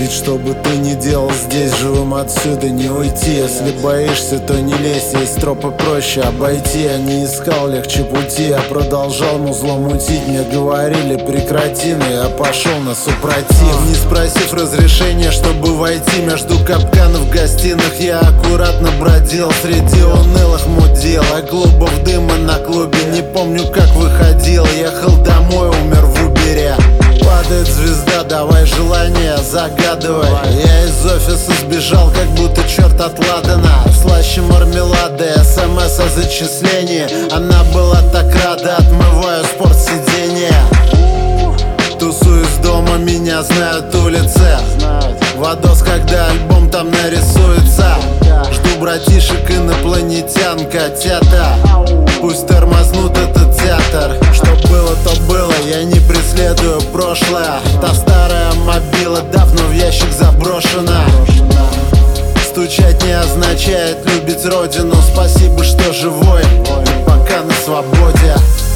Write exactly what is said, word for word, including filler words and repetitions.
Ведь что бы ты ни делал здесь, живым отсюда не уйти. Если боишься, то не лезь, есть тропы проще обойти. Я не искал легче пути, я продолжал музло мутить. Мне говорили прекрати, но я пошел на супротив. Не спросив разрешения, чтобы войти между капканов в гостиных, я аккуратно бродил среди унылых мудил, а клубов дыма на клубе. Не помню, как выходил, ехал домой, умер в Убере. Падает звезда, давай желание загадывай. Я из офиса сбежал, как будто черт от Ладана. Слаще мармелады, смс о зачислении. Она была так рада, отмываю спортсиденье. Тусуюсь дома, меня знают улицы. Вадос, когда альбом там нарисуется. Жду братишек, инопланетян, котята. Пусть тормознут этот театр. Что было, то было, я не преследую прошлое. Та старая мобила давно в ящик заброшена. Стучать не означает любить родину. Спасибо, что живой, и пока на свободе.